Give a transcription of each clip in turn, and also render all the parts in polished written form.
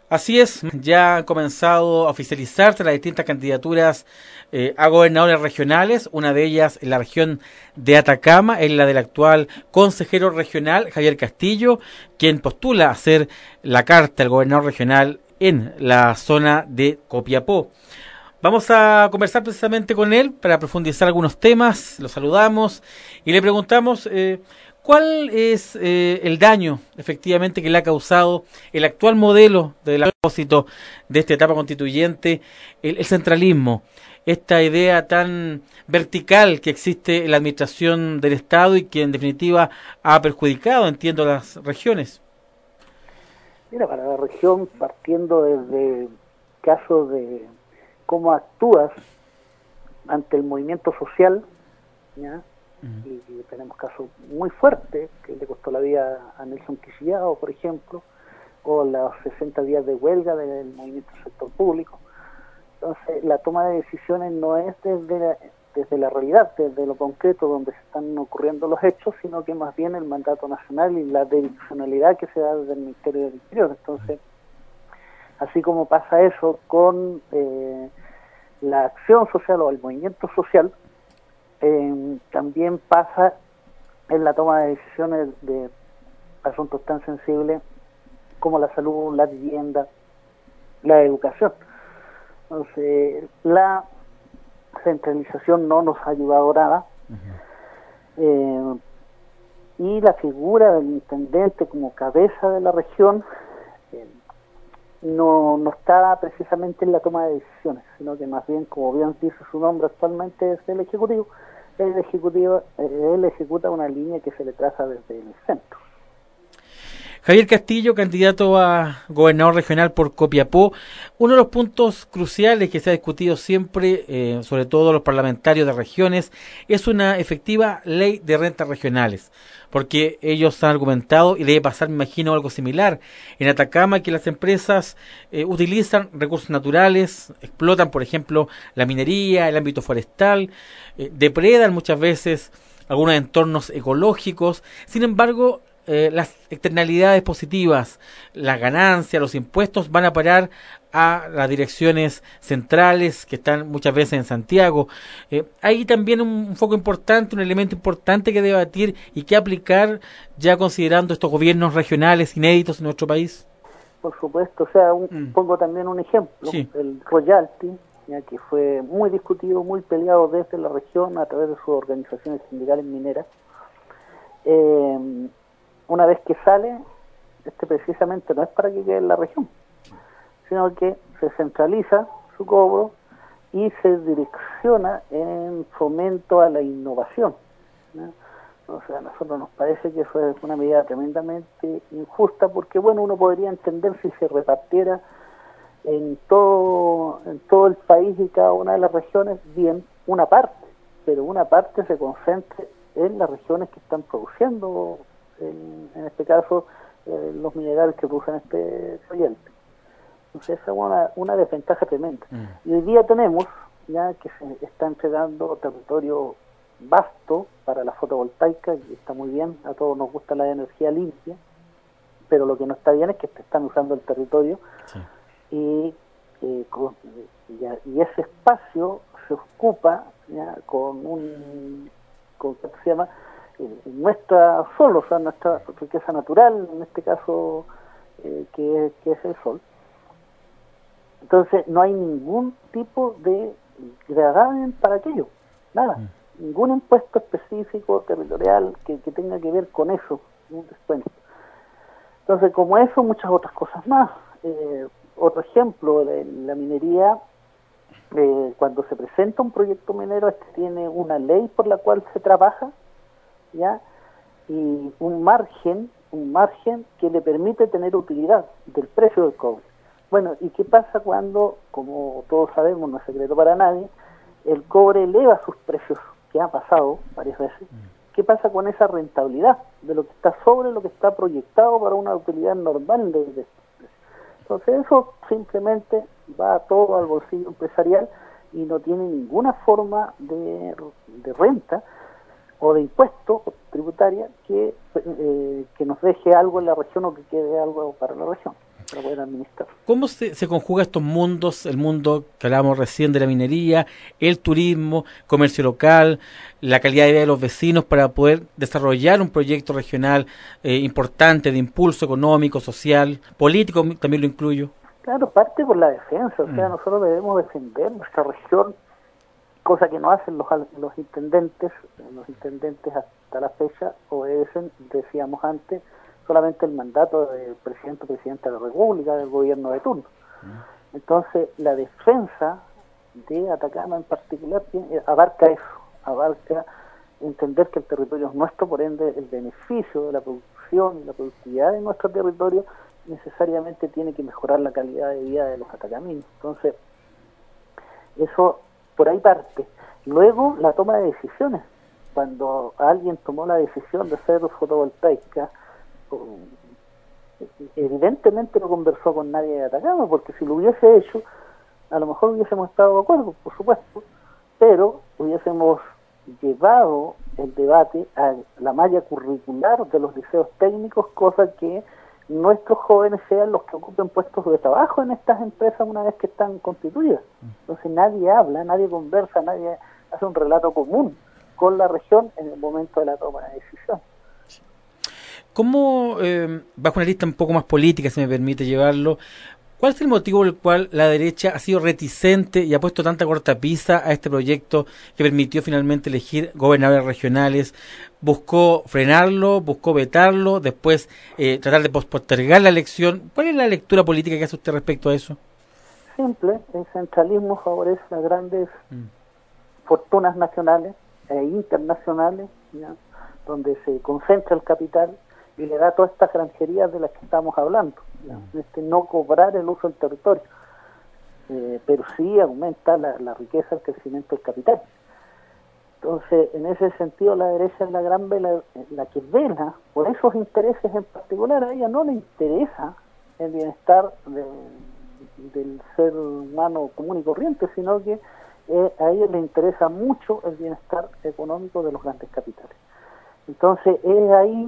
Así es, ya han comenzado a oficializarse las distintas candidaturas a gobernadores regionales, una de ellas en la región de Atacama, es la del actual consejero regional Javier Castillo, quien postula a ser la carta del gobernador regional en la zona de Copiapó. Vamos a conversar precisamente con él para profundizar algunos temas, lo saludamos y le preguntamos cuál es el daño efectivamente que le ha causado el actual modelo del propósito de esta etapa constituyente, el centralismo, esta idea tan vertical que existe en la administración del Estado y que en definitiva ha perjudicado, entiendo, a las regiones. Mira, para la región, partiendo desde casos de cómo actúas ante el movimiento social, ¿ya? Y tenemos casos muy fuertes que le costó la vida a Nelson Quisillao, por ejemplo, o los 60 días de huelga del movimiento del sector público. Entonces, la toma de decisiones no es desde la realidad, desde lo concreto donde se están ocurriendo los hechos, sino que más bien el mandato nacional y la direccionalidad que se da desde el Ministerio del Interior. Entonces, así como pasa eso con la acción social o el movimiento social, también pasa en la toma de decisiones de asuntos tan sensibles como la salud, la vivienda, la educación. Entonces, la centralización no nos ha ayudado nada. Y la figura del intendente como cabeza de la región no está precisamente en la toma de decisiones, sino que más bien, como bien dice su nombre actualmente, es el Ejecutivo. Él ejecuta una línea que se le traza desde el centro. Javier Castillo, candidato a gobernador regional por Copiapó. Uno de los puntos cruciales que se ha discutido siempre, sobre todo los parlamentarios de regiones, es una efectiva ley de rentas regionales, porque ellos han argumentado, y debe pasar, me imagino, algo similar en Atacama, que las empresas utilizan recursos naturales, explotan, por ejemplo, la minería, el ámbito forestal, depredan muchas veces algunos entornos ecológicos. Sin embargo, las externalidades positivas, las ganancias, los impuestos van a parar a las direcciones centrales que están muchas veces en Santiago. Hay también un foco importante, un elemento importante que debatir y que aplicar ya considerando estos gobiernos regionales inéditos en nuestro país. Por supuesto, o sea, pongo también un ejemplo, Sí. el royalty, ya que fue muy discutido, muy peleado desde la región a través de sus organizaciones sindicales mineras. Una vez que sale, precisamente no es para que quede en la región, sino que se centraliza su cobro y se direcciona en fomento a la innovación, ¿no? O sea, a nosotros nos parece que eso es una medida tremendamente injusta, porque bueno, uno podría entender si se repartiera en todo el país y cada una de las regiones, bien, una parte, pero una parte se concentre en las regiones que están produciendo, en este caso, los minerales que producen este royalty. Entonces esa es una desventaja tremenda. Y hoy día tenemos ya que se está entregando territorio vasto para la fotovoltaica, y está muy bien, a todos nos gusta la energía limpia, pero lo que no está bien es que están usando el territorio, sí. Y ese espacio se ocupa ya con ¿cómo se llama? Nuestra sol, o sea, nuestra riqueza natural, en este caso, que es el sol. Entonces no hay ningún tipo de gravamen para aquello, nada, ningún impuesto específico territorial que tenga que ver con eso, un descuento. Entonces, como eso, muchas otras cosas más. Otro ejemplo, la minería, cuando se presenta un proyecto minero, tiene una ley por la cual se trabaja, ¿ya? Y un margen que le permite tener utilidad del precio del cobre. Bueno, ¿y qué pasa cuando, como todos sabemos, no es secreto para nadie, el cobre eleva sus precios, que ha pasado varias veces? ¿Qué pasa con esa rentabilidad de lo que está sobre lo que está proyectado para una utilidad normal de precio? Entonces eso simplemente va todo al bolsillo empresarial y no tiene ninguna forma de renta o de impuesto tributaria que nos deje algo en la región o que quede algo para la región. para poder administrar. ¿Cómo se conjuga estos mundos, el mundo que hablábamos recién de la minería, el turismo, comercio local, la calidad de vida de los vecinos para poder desarrollar un proyecto regional importante de impulso económico, social, político, también lo incluyo? Claro, parte por la defensa, o sea, nosotros debemos defender nuestra región, cosa que no hacen los intendentes hasta la fecha obedecen, decíamos antes, solamente el mandato del presidente de la República, del gobierno de turno. Entonces, la defensa de Atacama en particular abarca eso, abarca entender que el territorio es nuestro, por ende el beneficio de la producción y la productividad de nuestro territorio necesariamente tiene que mejorar la calidad de vida de los atacaminos. Entonces, eso por ahí parte. Luego, la toma de decisiones. Cuando alguien tomó la decisión de hacer fotovoltaica, evidentemente no conversó con nadie de Atacama, porque si lo hubiese hecho, a lo mejor hubiésemos estado de acuerdo, por supuesto, pero hubiésemos llevado el debate a la malla curricular de los liceos técnicos, cosa que nuestros jóvenes sean los que ocupen puestos de trabajo en estas empresas una vez que están constituidas. Entonces nadie habla, nadie conversa, nadie hace un relato común con la región en el momento de la toma de decisión. ¿Cómo, bajo una lista un poco más política, si me permite llevarlo, cuál es el motivo por el cual la derecha ha sido reticente y ha puesto tanta cortapisa a este proyecto que permitió finalmente elegir gobernadores regionales? ¿Buscó frenarlo, buscó vetarlo, después tratar de postergar la elección? ¿Cuál es la lectura política que hace usted respecto a eso? Simple, el centralismo favorece a grandes fortunas nacionales e internacionales, ¿ya?, donde se concentra el capital y le da todas estas granjerías de las que estamos hablando, ¿ya?, no cobrar el uso del territorio, pero sí aumenta la riqueza, el crecimiento del capital. Entonces, en ese sentido, la derecha es la gran vela, la que vela por esos intereses en particular. A ella no le interesa el bienestar del ser humano común y corriente, sino que a ellos les interesa mucho el bienestar económico de los grandes capitales. Entonces, es ahí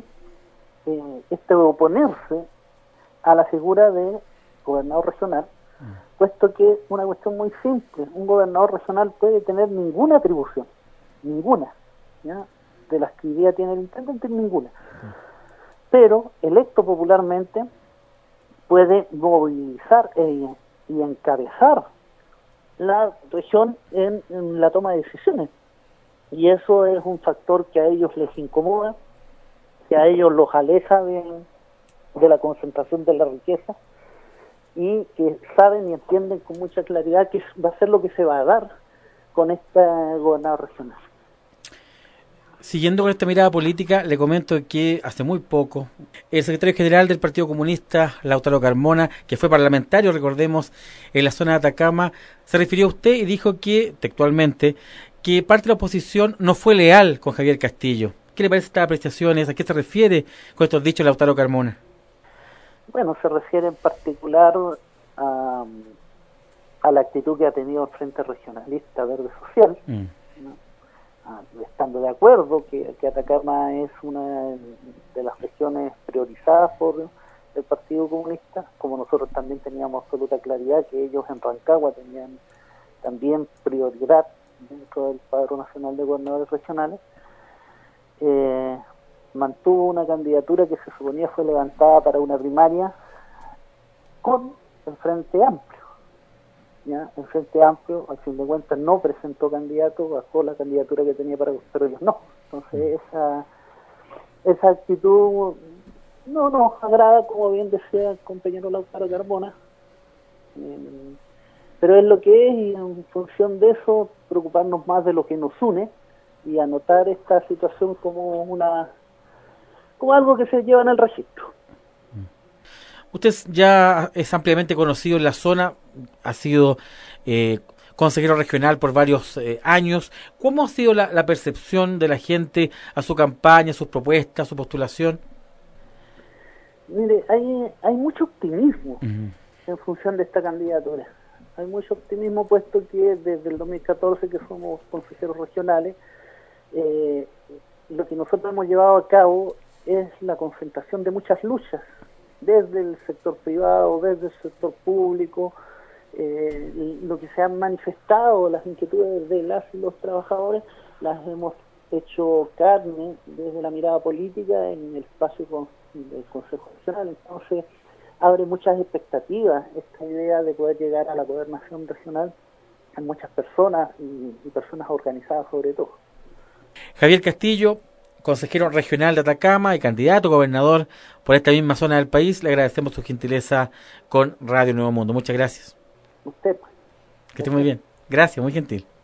de oponerse a la figura de gobernador regional, puesto que es una cuestión muy simple. Un gobernador regional puede tener ninguna atribución, ninguna, ¿ya?, de las que hoy día tiene el intendente, ninguna, pero electo popularmente puede movilizar y encabezar la región en la toma de decisiones, y eso es un factor que a ellos les incomoda, que a ellos los aleja de la concentración de la riqueza, y que saben y entienden con mucha claridad que va a ser lo que se va a dar con este gobernador regional. Siguiendo con esta mirada política, le comento que hace muy poco el secretario general del Partido Comunista, Lautaro Carmona, que fue parlamentario, recordemos, en la zona de Atacama, se refirió a usted y dijo que, textualmente, que parte de la oposición no fue leal con Javier Castillo. ¿Qué le parece estas apreciaciones? ¿A qué se refiere con estos dichos Lautaro Carmona? Bueno, se refiere en particular a la actitud que ha tenido el Frente Regionalista Verde Social, ¿no?, estando de acuerdo que Atacama es una de las regiones priorizadas por el Partido Comunista, como nosotros también teníamos absoluta claridad que ellos en Rancagua tenían también prioridad dentro del Padrón Nacional de Gobernadores Regionales. Mantuvo una candidatura que se suponía fue levantada para una primaria con el Frente Amplio. ¿Ya? El Frente Amplio, al fin de cuentas, no presentó candidato, bajó la candidatura que tenía pero ellos no. Entonces, esa actitud no nos agrada, como bien decía el compañero Lautaro Carmona, pero es lo que es, y en función de eso, preocuparnos más de lo que nos une y anotar esta situación como algo que se lleva en el registro. Usted ya es ampliamente conocido en la zona, ha sido consejero regional por varios años. ¿Cómo ha sido la percepción de la gente a su campaña, sus propuestas, su postulación? Mire, hay mucho optimismo en función de esta candidatura. Hay mucho optimismo, puesto que desde el 2014 que somos consejeros regionales, lo que nosotros hemos llevado a cabo es la concentración de muchas luchas desde el sector privado, desde el sector público, lo que se han manifestado, las inquietudes de las y los trabajadores, las hemos hecho carne desde la mirada política en el espacio del Consejo Regional. Entonces abre muchas expectativas esta idea de poder llegar a la gobernación regional en muchas personas y personas organizadas sobre todo. Javier Castillo, consejero regional de Atacama y candidato a gobernador por esta misma zona del país, le agradecemos su gentileza con Radio Nuevo Mundo. Muchas gracias. Usted. Que esté muy bien. Gracias, muy gentil.